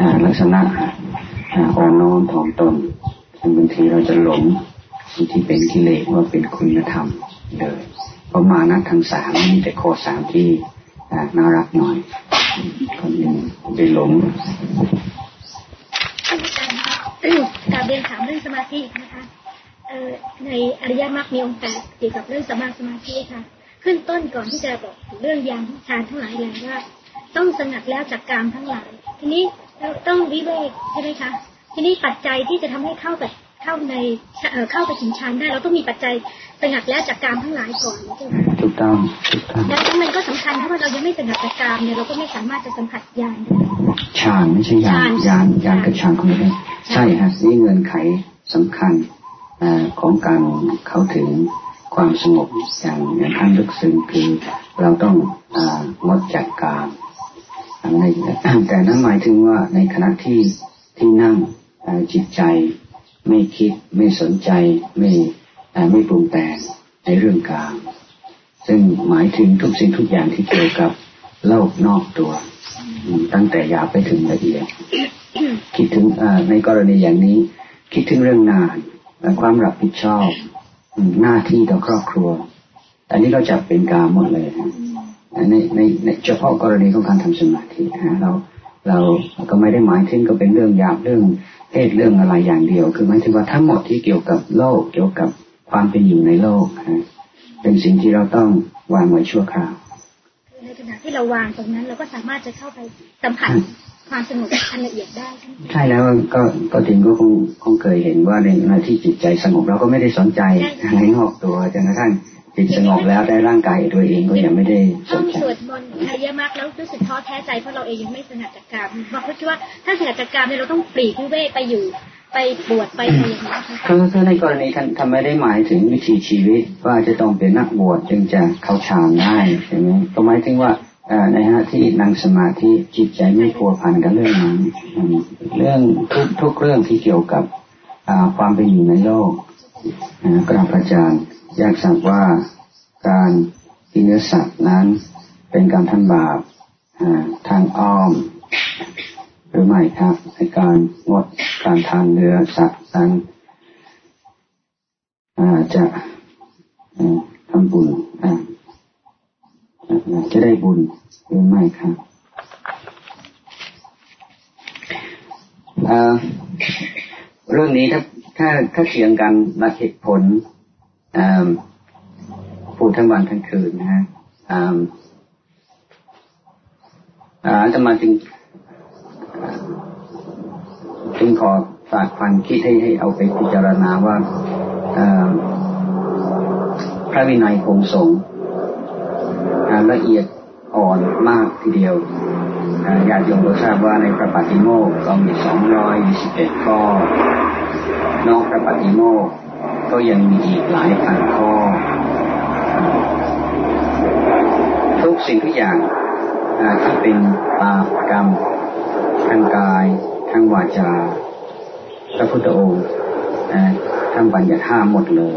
ลักษณะอ่อนน้อมถ่อมตนซึ่งบางทีเราจะหลงสิ่งที่เป็นกิเลสว่าเป็นคุณธรรมเลยเพราะมานะทั้งสามมีแต่ข้อสามที่น่ารักหน่อยคนหนึ่งไปหลงการเรียนถามเรื่องสมาธินะคะในอริยมรรคมีองค์8เกี่ยวกับเรื่องสมาธิค่ะขึ้นต้นก่อนที่จะบอกเรื่องยานฌานทั้งหลายแหล่ว่าต้องสงัดแล้วจากกามทั้งหลายทีนี้เราต้องวิเวกใช่ไหมคะทีนี้ปัจจัยที่จะทำให้เข้าไปถึงฌานได้เราต้องมีปัจจัยสงัดแล้วจากกามทั้งหลายก่อนใช่ไหมถูกต้องแล้วมันก็สำคัญเพราะว่าเรายังไม่สงัดจากกามเนี่ยเราก็ไม่สามารถจะสัมผัสญาณได้ฌานไม่ใช่ญาณกับฌานคนละเรื่องใช่ฮะนี่เงื่อนไขสำคัญของการเข้าถึงความสงบอย่างขั้นลึกซึ้งคือเราต้องงดจากกามแต่นั้นหมายถึงว่าในขณะที่นั่งจิตใจไม่คิดไม่สนใจไม่ปรุงแต่งในเรื่องกามซึ่งหมายถึงทุกสิ่งทุกอย่างที่เกี่ยวกับโลกนอกตัวตั้งแต่หยาบไปถึงละเอียดคิดถึงในกรณีอย่างนี้คิดถึงเรื่องงานและความรับผิดชอบหน้าที่ต่อครอบครัวอันนี้เราจับเป็นกามหมดเลยในเฉพาะกรณีของการทำสมาธิเราก็ไม่ได้หมายถึงก็เป็นเรื่องหยาบเรื่องเพศเรื่องอะไรอย่างเดียวคือหมายถึงว่าทั้งหมดที่เกี่ยวกับโลกเกี่ยวกับความเป็นอยู่ในโลกเป็นสิ่งที่เราต้องวางไว้ชั่วคราวในขณะที่เราวางตรงนั้นเราก็สามารถจะเข้าไปสัมผัสความสงบอันละเอียดได้ใช่แล้วก็ถึงก็คงเคยเห็นว่าในขณะที่จิตใจสงบเราก็ไม่ได้สนใจอะไรนอกตัวจนกระทั่งจิตสงบแล้วได้ร่างกายตัวเองก็ยังไม่ได้สนใจสวดมนต์อริยมรรคแล้วรู้สึกท้อแท้ใจเพราะเราเองยังไม่สงัดจากกามบางคนคิดว่าถ้าสงัดจากกามเนี่ยเราต้องปลีกวิเวกไปอยู่ไปบวชไปอะไรอย่างเงี้ยคือในกรณีท่านไม่ได้หมายถึงวิถีชีวิตว่าจะต้องเป็นนักบวชจึงจะเข้าฌานได้ใช่ไหมก็หมายถึงว่าในขณะที่นั่งสมาธิจิตใจไม่พัวพันกับเรื่องนั้นเรื่องทุกเรื่องที่เกี่ยวกับความเป็นอยู่ในโลกกราบอาจารย์อยากทราบว่าการกินเนื้อสัตว์นั้นเป็นการทำบาปทางอ้อมหรือไม่ครับในการงดการทานเนื้อสัตว์นั้นจะทำบุญจะได้บุญหรือไม่ครับเรื่องนี้ถ้าเถียงกันหลักเหตุผลพูดทั้งวันทั้งคืนนะฮะจะมาจึงขอฝากความคิดให้เอาไปพิจารณาว่าพระวินัยของสงฆ์ละเอียดอ่อนมากทีเดียวญาติโยมก็ทราบว่าในพระปฏิโมกข์ก็มี221ข้อนอกพระปฏิโมกข์ก็ยังมีอีกหลายพันข้อทุกสิ่งทุกอย่างที่เป็นบาปกรรมทางกายทางวาจาพระพุทธองค์ท่านบัญญัติห้ามหมดเลย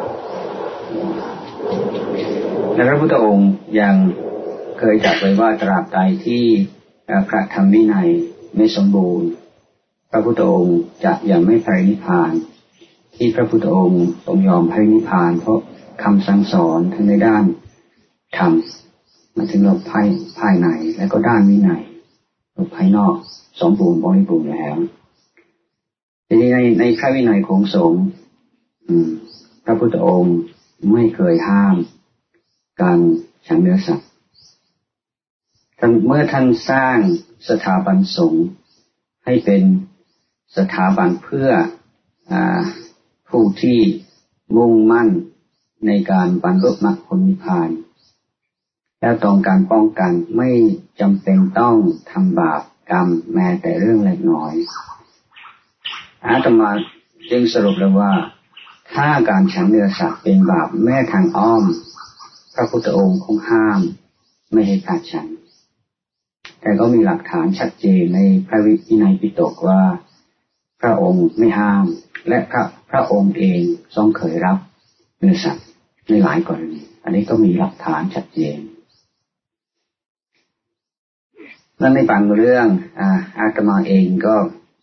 และพระพุทธองค์ยังเคยตรัสไว้ว่าตราบใดที่พระธรรมวินัยไม่สมบูรณ์พระพุทธองค์จะยังไม่ปรินิพพานที่พระพุทธองค์ทรงยอมปรินิพพานเพราะคำสั่งสอนทั้งในด้านธรรมมาถึงเราภายในและก็ด้านวินัยภายนอกสมบูรณ์บริบูรณ์แล้วทีนี้ในพระวินัยของสงฆ์พระพุทธองค์ไม่เคยห้ามการฉันเนื้อสัตว์เมื่อท่านสร้างสถาบันสงฆ์ให้เป็นสถาบันเพื่อผู้ที่มุ่งมั่นในการบรรลุมรรคผลนิพพานแล้วต้องการป้องกันไม่จำเป็นต้องทำบาปกรรมแม้แต่เรื่องเล็กน้อยอาตมาจึงสรุปเลยว่าถ้าการฉันเนื้อสัตว์เป็นบาปแม้ทางอ้อมพระพุทธองค์คงห้ามไม่ให้ขาดฉันแต่ก็มีหลักฐานชัดเจนในพระวินัยปิฎกว่าพระองค์ไม่ห้ามและพระองค์เองทรงเคยรับเนื้อสัตว์ในหลายกรณีอันนี้ก็มีหลักฐานชัดเจนนั่นในบางเรื่องอาตมาเองก็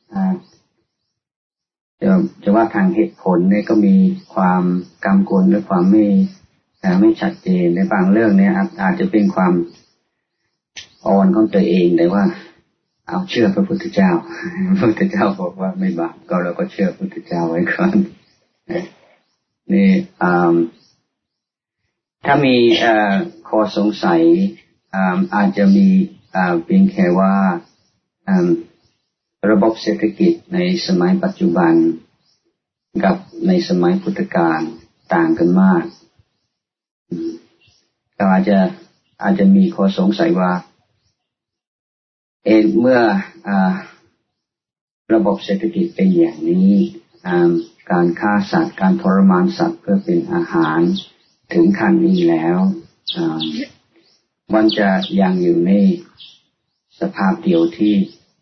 จะว่าทางเหตุผลเนี่ยก็มีความกังวลหรือความไม่ชัดเจนในบางเรื่องเนี่ยอาจจะเป็นความอ่อนของตัวเองแต่ว่าเอาเชื่อพระพุทธเจ้าพระพุทธเจ้าบอกว่าไม่บาปก็เราก็เชื่อพระพุทธเจ้าไว้ก่อนนี่ถ้ามีข้อสงสัยอาจจะมีเพียงแค่ว่าระบบเศรษฐกิจในสมัยปัจจุบันกับในสมัยพุทธกาลต่างกันมากก็อาจจะมีข้อสงสัยว่าเมื่อระบบเศรษฐกิจเป็นอย่างนี้การฆ่าสัตว์การทรมานสัตว์เพื่อเป็นอาหารถึงขั้นนี้แล้วมันจะยังอยู่ในสภาพเดียวที่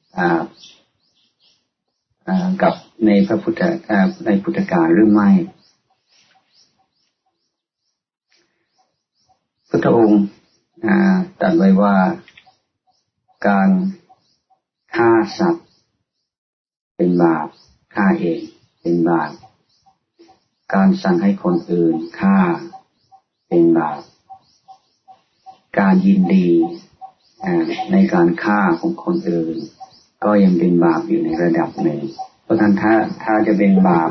กับในในพุทธกาลหรือไม่พุทธองค์ตรัสไว้ว่าการฆ่าสัตว์เป็นบาปฆ่าเองเป็นบาปการสั่งให้คนอื่นฆ่าเป็นบาปการยินดีในการฆ่าของคนอื่นก็ยังเป็นบาปอยู่ในระดับหนึ่งเพราะฉะนั้นถ้าจะเป็นบาป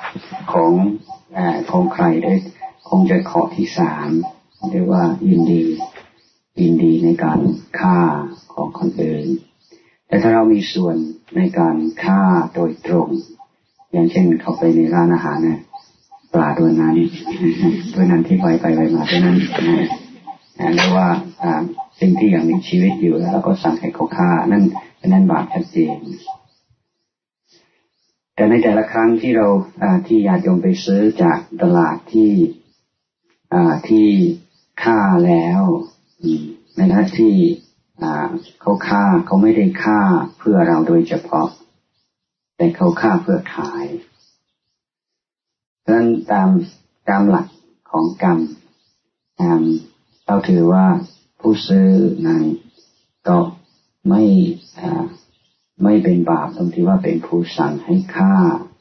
ของใครได้คงจะข้อที่สามเรียกว่ายินดีในการฆ่าของคนอื่นแต่ถ้าเรามีส่วนในการฆ่าโดยตรงอย่างเช่นเข้าไปในร้านอาหารเนี่ยปลาตัวนั้นที่ไปมาตัวนั้นเรียกว่าสิ่งที่ยังมีชีวิตอยู่แล้วก็สั่งให้เขาฆ่านั่นบาปชัดเจนแต่ในแต่ละครั้งที่เราที่ญาติโยมไปซื้อจากตลาดที่ฆ่าแล้วในขณะที่เขาฆ่าเขาไม่ได้ฆ่าเพื่อเราโดยเฉพาะแต่เขาฆ่าเพื่อขายเพราะฉะนั้นตามหลักของกรรมเราถือว่าผู้ซื้อนั้นก็ไม่เป็นบาปตรงที่ว่าเป็นผู้สั่งให้ฆ่า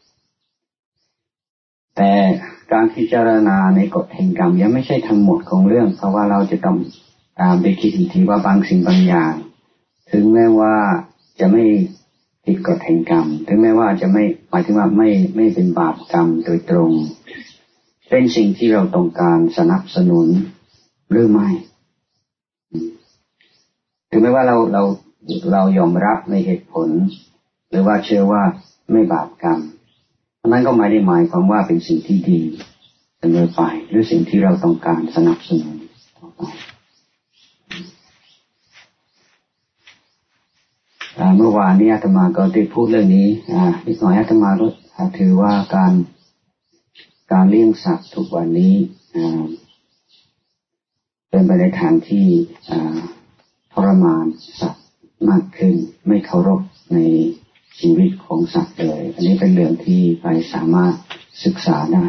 แต่การพิจารณาในกฎแห่งกรรมยังไม่ใช่ทั้งหมดของเรื่องเพราะว่าเราจะต้องไปคิดอีกทีว่าบางสิ่งบางอย่างถึงแม้ว่าจะไม่ผิดกฎแห่งกรรมถึงแม้ว่าจะไม่หมายถึงว่าไม่เป็นบาปกรรมโดยตรงเป็นสิ่งที่เราต้องการสนับสนุนหรือไม่ถึงแม้ว่าเรายอมรับในเหตุผลหรือว่าเชื่อว่าไม่บาปกรรมนั้นก็ไม่ได้หมายความว่าเป็นสิ่งที่ดีเสมอไปหรือสิ่งที่เราต้องการสนับสนุนต่อไปเมื่อวานนี้อาตมาก็ได้พูดเรื่องนี้นิดหน่อยอาตมาก็ถือว่าการเลี้ยงสัตว์ทุกวันนี้เป็นไปในทางที่ทรมานสัตว์มากขึ้นไม่เคารพในชีวิตของสัตว์เลยอันนี้เป็นเรื่องที่ใครสามารถศึกษาได้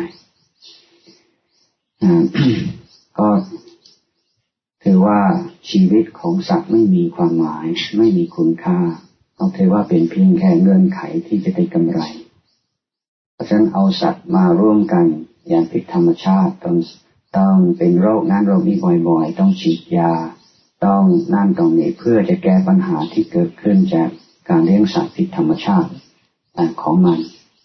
ก็ถือว่าชีวิตของสัตว์ไม่มีความหมายไม่มีคุณค่าต้องถือว่าเป็นเพียงแค่เงื่อนไขที่จะได้กำไรเพราะฉะนั้นเอาสัตว์มาร่วมกันอย่างผิดธรรมชาติต้องเป็นโรคนั้นโรคนี้บ่อยๆต้องฉีดยาต้องนั่นตรงนี้เพื่อจะแก้ปัญหาที่เกิดขึ้นจากการเลี้ยงสัตว์ผิดธรรมชาติของมัน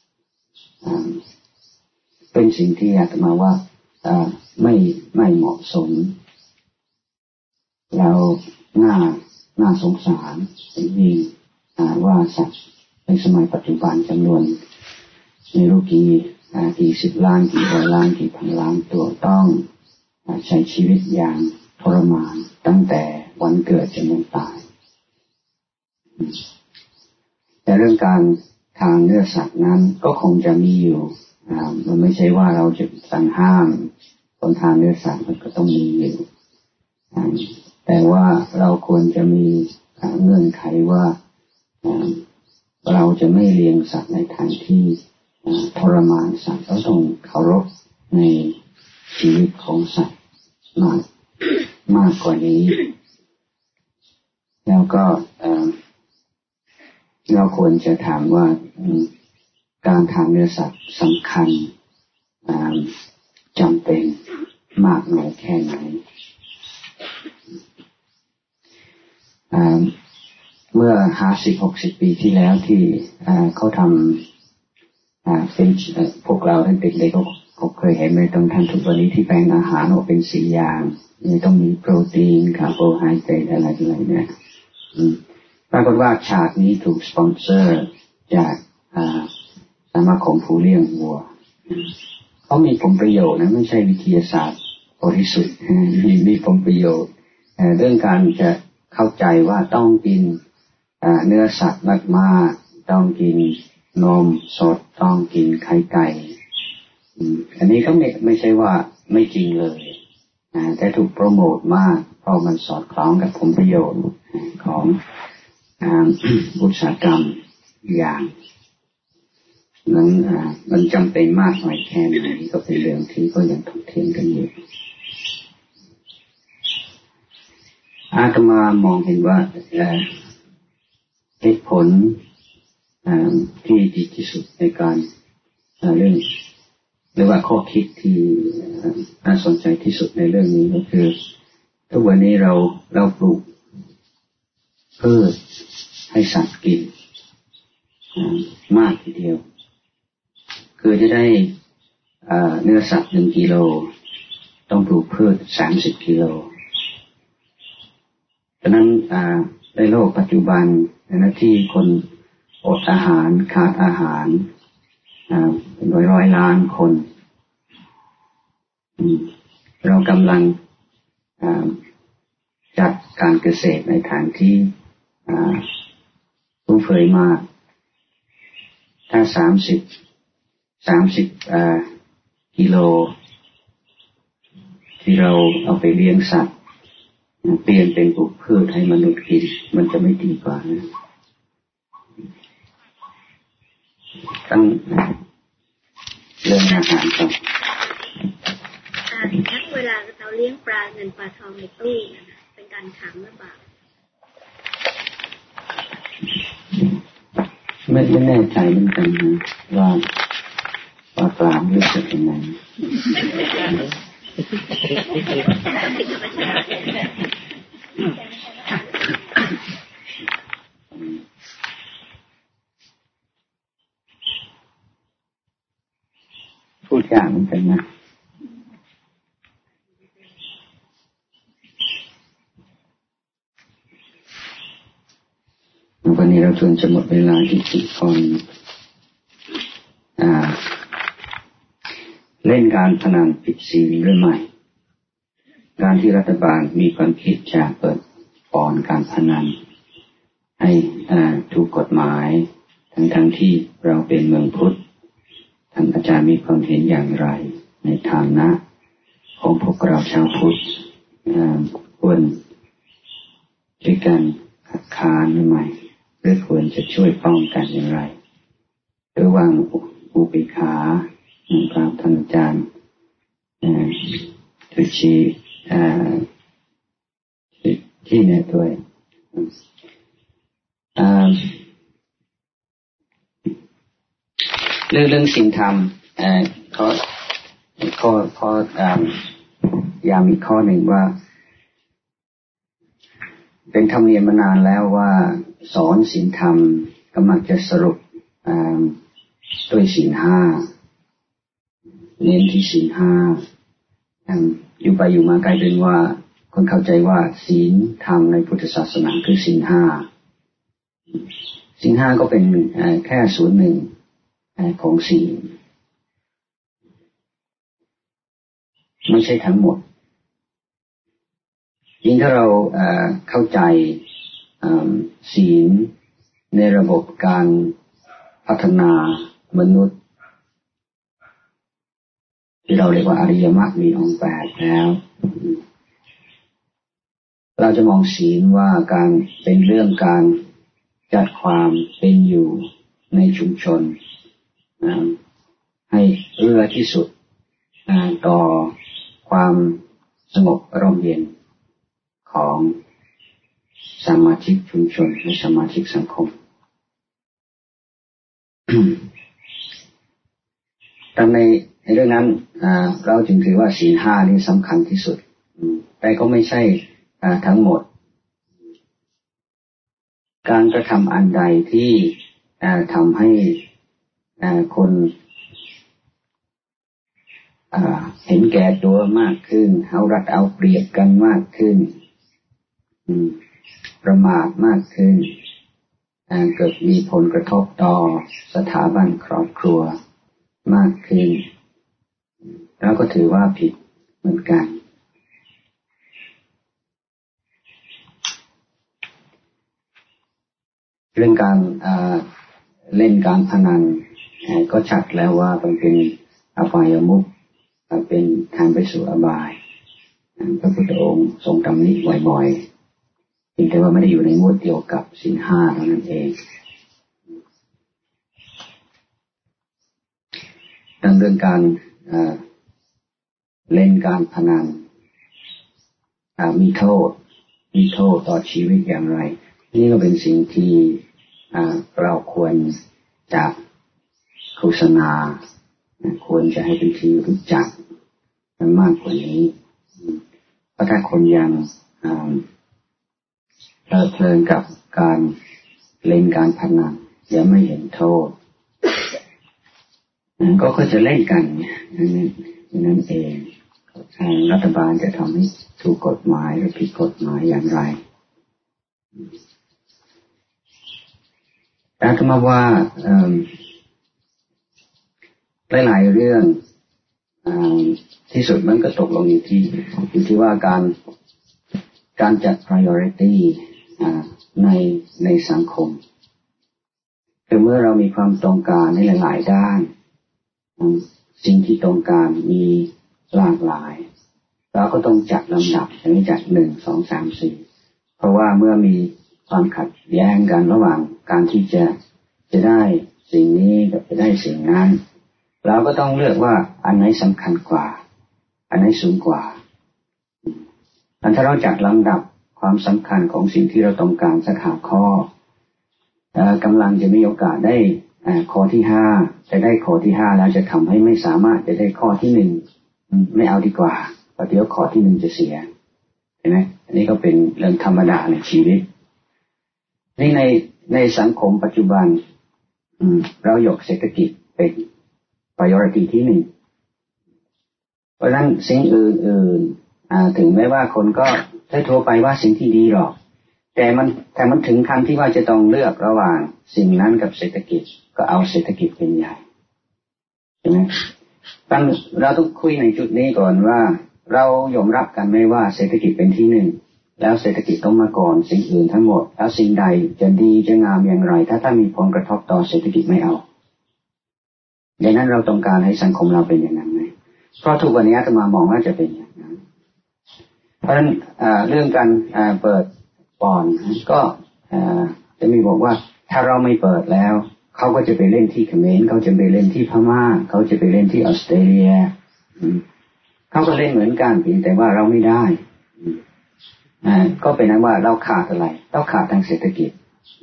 เป็นสิ่งที่อาตมาว่าไม่เหมาะสมแล้วน่าสงสารยิ่งว่าสัตว์ในสมัยปัจจุบันจำนวนไม่รู้กี่สิบล้านกี่ร้อยล้านกี่พันล้านตัวต้องใช้ชีวิตอย่างทรมานตั้งแต่วันเกิดจนวันตายแต่เรื่องการทานเนื้อสัตว์นั้นก็คงจะมีอยู่มันไม่ใช่ว่าเราจะสั่งห้ามคนทานเนื้อสัตว์มันก็ต้องมีอยู่แต่ว่าเราควรจะมีเงื่อนไขว่าเราจะไม่เลี้ยงสัตว์ในทางที่ทรมานสัตว์เราต้องเคารพในชีวิตของสัตว์มากกว่านี้แล้วก็เราควรจะถามว่าการทานเนื้อสัตว์สำคัญจำเป็นมากน้อยแค่ไหนเมื่อ50-60 ปีที่แล้วที่เขาทำเป็นพวกเราตั้งแต่เด็กเขาเคยเห็นไหมตรงท่านทุกวันนี้ที่แบ่งอาหารออกเป็น4 อย่างนี่ต้องมีโปรตีนคาร์โบไฮเดรตอะไรเนี่ยปรากฏว่าฉากนี้ถูกสปอนเซอร์จากสมาคมผู้เลี้ยงวัวเขามีผลประโยชน์นะไม่ใช่วิทยาศาสตร์บริสุทธิ์มีผลประโยชน์เรื่องการจะเข้าใจว่าต้องกินเนื้อสัตว์มากๆต้องกินนมสดต้องกินไข่ไก่อันนี้ก็ไม่ใช่ว่าไม่จริงเลยแต่ถูกโปรโมทมากเพราะมันสอดคล้องกับผลประโยชน์ของอุตสาหกรรมอย่างนั้นมันจำเป็นมากน้อยแค่ไหนก็เป็นเรื่องที่ก็ยังถกเถียงกันอยู่อาตมามองเห็นว่าเหตุผลที่ดีที่สุดในการเรื่องหรือว่าข้อคิดที่น่าสนใจที่สุดในเรื่องนี้ก็คือทุกวันนี้เราปลูกพืชให้สัตว์กินมากทีเดียวคือจะได้เนื้อสัตว์1 กิโลต้องปลูกพืช30 กิโลฉะนั้นในโลกปัจจุบันที่คนอดอาหารขาดอาหารเป็นร้อยล้านคนเรากำลังจัดการเกษตรในทางที่ฟุ่มเฟือยมากถ้า30 กิโลที่เราเอาไปเลี้ยงสัตว์เปลี่ยนเป็นปลูกพืชให้มนุษย์กินมันจะไม่ดีกว่านะตั้งเรื่องอาหารก่อนทั้งเวลาเราเลี้ยงปลาเงินปลาทองในตู้นะเป็นการถามหรือเปล่าไม่แน่ใจเหมือนกันนะว่าปลารู้สึกยังไงพูดยากเหมือนกันนะวันนี้เราจนจะหมดเวลาที่ทุกคนเล่นการพนันผิดศีลหรือไม่การที่รัฐบาลมีความคิดจะเปิดป่อนการพนันให้ถูกกฎหมายทั้งที่เราเป็นเมืองพุทธท่านอาจารย์มีความเห็นอย่างไรในฐานะของพวกเราชาวพุทธควรช่วยกันคัดค้านหรือไม่หรือควรจะช่วยป้องกันอย่างไรหรือวางอุเบกขาครับท่านอาจารย์ช่วยชี้แนะด้วยเรื่องศีลธรรมข้อย้ำอีกข้อหนึ่งว่าเป็นธรรมเนียมมานานแล้วว่าสอนศีลธรรมก็มักจะสรุปด้วยศีล 5เน้นที่ศีล 5อยู่ไปอยู่มากลายเป็นว่าคนเข้าใจว่าศีลธรรมในพุทธศาสนาคือศีล 5ศีล 5ก็เป็นแค่ส่วนหนึ่งของศีลไม่ใช่ทั้งหมดยิ่งถ้าเราเข้าใจศีลในระบบการพัฒนามนุษย์ที่เราเรียกว่าอริยมรรคมีองค์ 8แล้วเราจะมองศีลว่าการเป็นเรื่องการจัดความเป็นอยู่ในชุมชนให้เอื้อที่สุดต่อความสงบร่มเย็นของสมาชิกชุมชนและสมาชิกสังคม แต่ในเรื่องนั้นเราจึงถือว่าศีลห้านี่สำคัญที่สุดแต่ก็ไม่ใช่ทั้งหมดการกระทำอันใดที่ทำให้คนเห็นแก่ตัวมากขึ้นเอารัดเอาเปรียบกันมากขึ้นประมาทมากขึ้นเกิดมีผลกระทบต่อสถาบันครอบครัวมากขึ้นแล้วก็ถือว่าผิดเหมือนกันเรื่องการเล่นการพนันก็ชัดแล้วว่ามันเป็นอบายมุขเป็นทางไปสู่อบายพระพุทธองค์ทรงตำหนิบ่อยๆเพียงแต่ว่าไม่ได้อยู่ในหมวดเดียวกับศีลห้าเท่านั้นเองดังเรื่องการเล่นการพนันมีโทษต่อชีวิตอย่างไรนี่ก็เป็นสิ่งที่เราควรจะโฆษณาควรจะให้เป็นที่รู้จักมันมากกว่านี้เพราะถ้าคนยังเพลินกับการเล่นการพนันยังไม่เห็นโทษก็จะเล่นกันนั่นเองทางรัฐบาลจะทำให้ถูกกฎหมายหรือผิดกฎหมายอย่างไรแต่ก็มาว่าหลายๆเรื่องที่สุดมันก็ตกลงอยู่ที่ว่าการจัด priority ในสังคมคือเมื่อเรามีความต้องการในหลายๆด้านสิ่งที่ต้องการมีหลากหลายเราก็ต้องจัดลำดับอย่างนี้จาก1 2 3 4เพราะว่าเมื่อมีความขัดแย้งกันระหว่างการที่จะได้สิ่งนี้กับจะได้สิ่งนั้นเราก็ต้องเลือกว่าอันไหนสำคัญกว่าอันไหนสูงกว่าถ้าเราจัดลำดับความสำคัญของสิ่งที่เราต้องการสัก5ข้อกำลังจะมีโอกาสได้ข้อที่5จะได้ข้อที่5แล้วจะทำให้ไม่สามารถจะได้ข้อที่1ไม่เอาดีกว่าเพราะเดี๋ยวข้อที่1จะเสียเห็นไหมอันนี้ก็เป็นเรื่องธรรมดาในชีวิตนี่ในสังคมปัจจุบันเรายกเศรษฐกิจเป็น priority ที่1เพราะฉะนั้นสิ่งอื่นถึงแม้ว่าคนก็ทั่วไปว่าสิ่งที่ดีหรอกแต่มันถึงขั้นที่ว่าจะต้องเลือกระหว่างสิ่งนั้นกับเศรษฐกิจก็เอาเศรษฐกิจเป็นใหญ่ใช่ไหมเราต้องคุยในจุดนี้ก่อนว่าเรายอมรับกันไหมว่าเศรษฐกิจเป็นที่1แล้วเศรษฐกิจต้องมาก่อนสิ่งอื่นทั้งหมดแล้วสิ่งใดจะดีจะงามอย่างไรถ้ามีผลกระทบต่อเศรษฐกิจไม่เอาดังนั้นเราต้องการให้สังคมเราเป็นอย่างนั้นไหมเพราะทุกวันนี้อาตมามองว่าจะเป็นอย่างนั้นเพราะฉะนั้นเรื่องการเปิดป่อนก็จะมีบอกว่าถ้าเราไม่เปิดแล้วเขาก็จะไปเล่นที่เขมรเขาจะไปเล่นที่พม่าเขาจะไปเล่นที่ออสเตรเลียเขาก็เล่นเหมือนกันเพียงแต่ว่าเราไม่ได้ก็เป็นนั้นว่าเราขาดอะไรเราขาดทางเศรษฐกิจ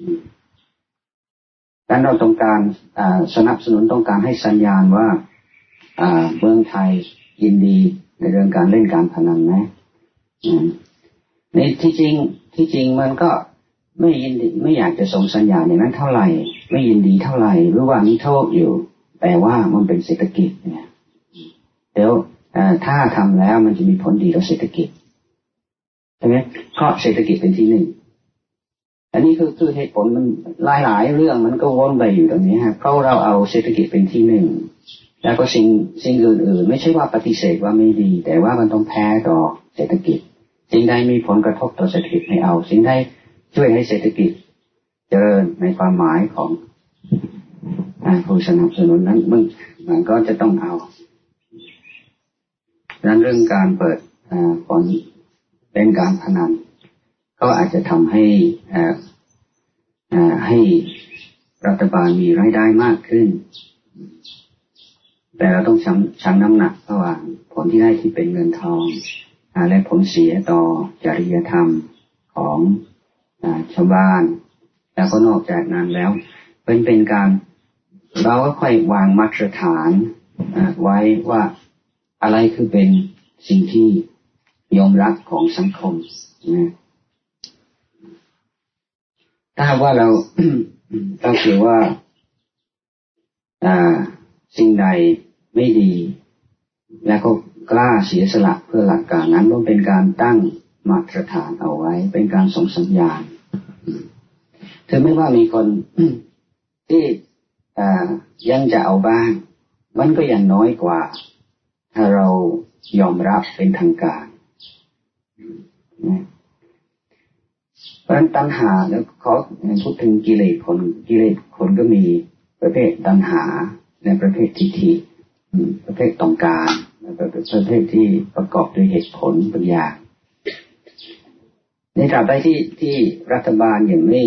ดังนั้นเราต้องการสนับสนุนต้องการให้สัญญาณว่าเมืองไทยยินดีในเรื่องการเล่นการพนันไหมในที่จริงมันก็ไม่ยินดีไม่อยากจะส่งสัญญาณอย่างนั้นเท่าไหร่ไม่ยินดีเท่าไหร่หรือว่ามีโทษอยู่แต่ว่ามันเป็นเศรษฐกิจเนี่ยเดี๋ยวถ้าทำแล้วมันจะมีผลดีต่อเศรษฐกิจใช่ไหมเพราะเศรษฐกิจเป็นที่1อันนี้คือเหตุผลมันหลายเรื่องมันก็วนไปอยู่ตรงนี้ฮะเพราะเราเอาเศรษฐกิจเป็นที่1แล้วก็สิ่งอื่นๆไม่ใช่ว่าปฏิเสธว่าไม่ดีแต่ว่ามันต้องแพ้ต่อเศรษฐกิจสิ่งใดมีผลกระทบต่อเศรษฐกิจไม่เอาสิ่งใดช่วยให้เศรษฐกิจเจริญในความหมายของผู้สนับสนุนนั้นมันก็จะต้องเอาดังนั้นเรื่องการเปิดบ่อนเล่นการพนันก็อาจจะทำให้รัฐบาลมีรายได้มากขึ้นแต่เราต้องชั่งน้ำหนักระหว่างผลที่ได้ที่เป็นเงินทองและผลเสียต่อจริยธรรมของชาวบ้านแล้วก็นอกจากนั้นแล้วเป็นการเราก็ค่อยวางมาตรฐานไว้ว่าอะไรคือเป็นสิ่งที่ยอมรับของสังคมนะถ้าว่าเรา เราถือว่าสิ่งใดไม่ดีแล้วก็กล้าเสียสละเพื่อหลักการนั้นต้องเป็นการตั้งมาตรฐานเอาไว้เป็นการส่งสัญญาณถึงไม่ว่ามีคนที่ยังจะเอาบ้างมันก็ยังน้อยกว่าถ้าเรายอมรับเป็นทางการเพราะฉะนั้นตัณหาแล้วขอพูดถึงกิเลสคนก็มีประเภทตัณหาและประเภททิฏฐิประเภทต้องการและประเภทที่ประกอบด้วยเหตุผลปัญญาในตราบใดที่รัฐบาลยังไม่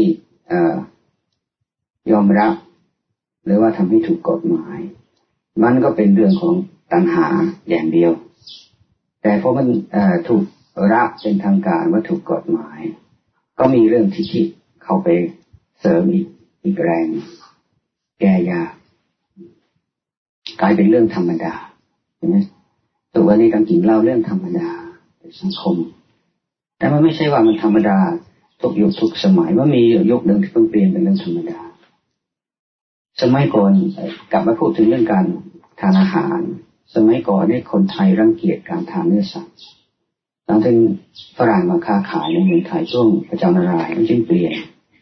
ยอมรับหรือว่าทำให้ถูกกฎหมายมันก็เป็นเรื่องของตัณหาอย่างเดียวแต่พอมันถูกรับเป็นทางการว่าถูกกฎหมายก็มีเรื่องทิฏฐิเข้าไปเสริมอีกแรงแก้ยากกลายเป็นเรื่องธรรมดาใช่ไหมตัวนี้การกินเหล้าเรื่องธรรมดาในสังคมแต่มันไม่ใช่ว่ามันธรรมดาทุกยุคทุกสมัยว่ามียุคหนึ่งที่เพิ่งเปลี่ยนเป็นเรื่องธรรมดาสมัยก่อนกลับมาพูดถึงเรื่องการทานอาหารสมัยก่อนเนี่ยคนไทยรังเกียจการทานเนื้อสัตว์หลังจากฝรั่งมาค้าขายในเมืองไทยช่วงพระเจ้านารายณ์มันจึงเปลี่ยน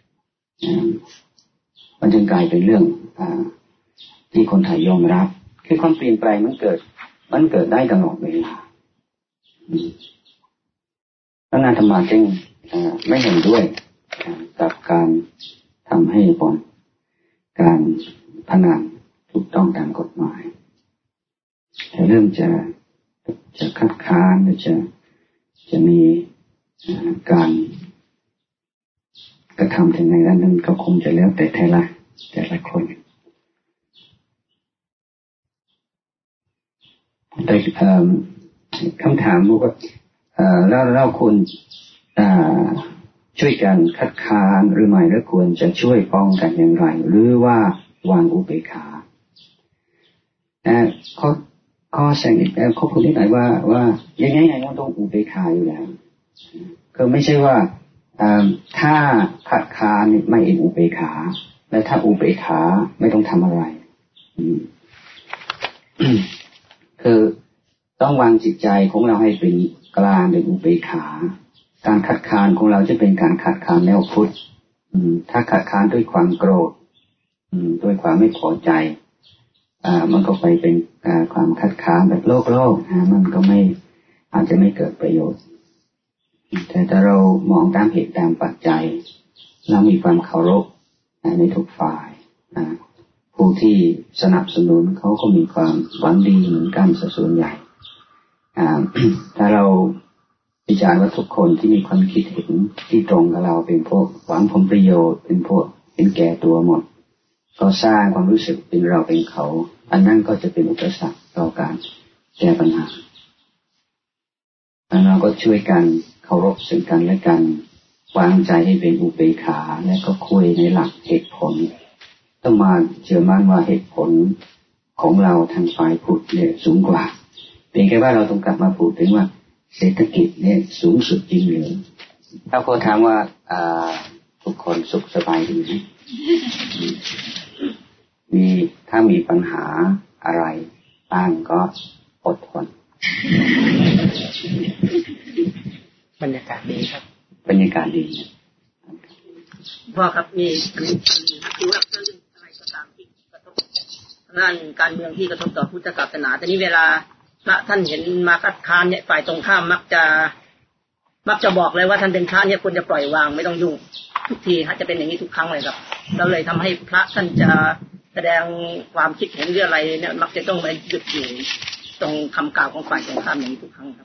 มันจึงกลายเป็นเรื่องที่คนไทยยอมรับคือความเปลี่ยนแปลงมันเกิดได้ตลอดเวลาแล้วอาตมาจึงไม่เห็นด้วยกับการทำให้บ่อนการพนันถูกต้องตามกฎหมายแต่เริ่มจะคัดค้านหรือจะมีการกระทำถึงในด้านนั้นก็คงจะแล้วแต่แต่ละคนแต่คำถามว่าเราควรช่วยกันคัดค้านหรือไม่หรือควรจะช่วยป้องกันอย่างไรหรือว่าวางอุเบกขาข้อแสดงข้อพูดนิดหน่อยว่ายังไงเราต้องอุเบกขาอยู่แล้วก็ไม่ใช่ว่าถ้าคัดค้านไม่เองอุเบกขาและถ้าอุเบกขาไม่ต้องทำอะไรคือต้องวางจิตใจของเราให้เป็นกลางเป็นอุเบกขาการคัดค้านของเราจะเป็นการคัดค้านแนวพุทธถ้าคัดค้านด้วยความโกรธด้วยความไม่พอใจมันก็ไปเป็นความคัดค้านแบบโลกมันก็ไม่อาจจะไม่เกิดประโยชน์แต่ถ้าเรามองตามเหตุตามปัจจัยเรามีความเคารพในทุกฝ่ายผู้ที่สนับสนุนเขาก็มีความหวังดีเหมือนกันส่วนใหญ่ถ้าเราวิจารณ์ว่าทุกคนที่มีความคิดเห็นที่ตรงกับเราเป็นพวกหวังผลประโยชน์เป็นพวกเป็นแก่ตัวหมดก็สร้างความรู้สึกเป็นเราเป็นเขาอันนั้นก็จะเป็นอุปสรรคต่อการแก้ปัญหาแล้วเราก็ช่วยกันเคารพซึ่งกันและกันวางใจให้เป็นอุเบกขาและก็คุยในหลักเหตุผลต้องมาเชื่อมั่นว่าเหตุผลของเราทางฝ่ายพุทธเนี่ยสูงกว่าเพียงแค่ว่าเราต้องกลับมาพูดถึงว่าเศรษฐกิจเนี่ยสูงสุดจริงหรือถ้าคนถามว่าทุกคนสุขสบายดีไหมถ้ามีปัญหาอะไรบ้างก็อดทนบรรยากาศดีครับบรรยากาศดีพ่อครับมีคือว่าเรื่องอะไรก็ตามที่กระทบด้านการเมืองที่กระทบต่อพุทธศาสนาแต่นี้เวลาพระท่านเห็นมาคัดค้านเนี่ยฝ่ายตรงข้ามมักจะบอกเลยว่าท่านเป็นพระเนี่ยควรจะปล่อยวางไม่ต้องยุ่งทุกทีฮะจะเป็นอย่างนี้ทุกครั้งเลยครับแล้วเลยทำให้พระท่านจะแสดงความคิดเห็นเรื่องอะไรเนี่ยมักจะต้องไปหยุดอยู่ตรงคำกล่าวของฝ่ายตรงข้ามอย่างนี้ทุกครั้งครับ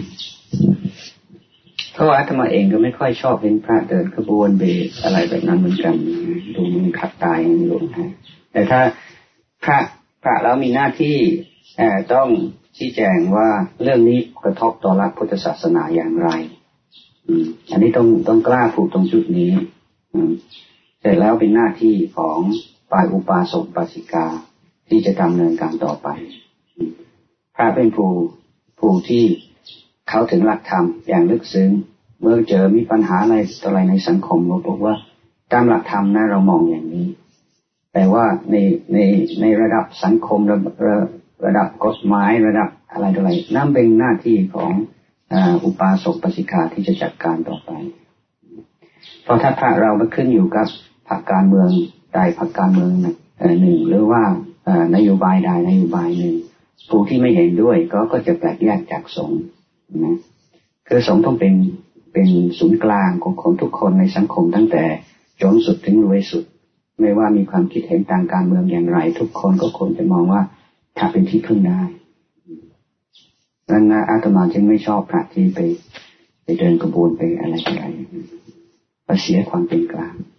เพราะว่าอาตมาเองก็ไม่ค่อยชอบเห็นพระเดินขบวนเบสอะไรแบบนั้นเหมือนกันดูมันขัดตายไม่รู้ฮะแต่ถ้าพระแล้วมีหน้าที่ต้องชี้แจงว่าเรื่องนี้กระทบต่อหลักพุทธศาสนาอย่างไรอันนี้ต้องกล้าผูกตรงจุดนี้เสร็จแล้วเป็นหน้าที่ของฝ่ายอุปาสกอุปาสิกาที่จะดำเนินการต่อไปพระเป็นผู้ที่เข้าถึงหลักธรรมอย่างลึกซึ้งเมื่อเจอมีปัญหาอะไรในสังคมเราบอกว่าตามหลักธรรมนะเรามองอย่างนี้แต่ว่าในระดับสังคมระดับกฎหมายระดับอะไรนั่นเป็นหน้าที่ของอุปาสกอุปาสิกาที่จะจัดการต่อไปเพราะถ้าพระเรามาขึ้นอยู่กับพรรคการเมืองใดพรรคการเมืองหนึ่งหรือว่านโยบายใดนโยบายหนึ่งผู้ที่ไม่เห็นด้วยก็จะแปลกแยกจากสงฆ์นะคือสงฆ์ต้องเป็นศูนย์กลางของทุกคนในสังคมตั้งแต่จนสุดถึงรวยสุดไม่ว่ามีความคิดเห็นทางการเมืองอย่างไรทุกคนก็ควรจะมองว่าถ้าเป็นที่พึ่งได้ดังนั้นอาตมาจึงไม่ชอบพระที่ไปเดินกระบวนไปอะไรไปเสียความเป็นกลาง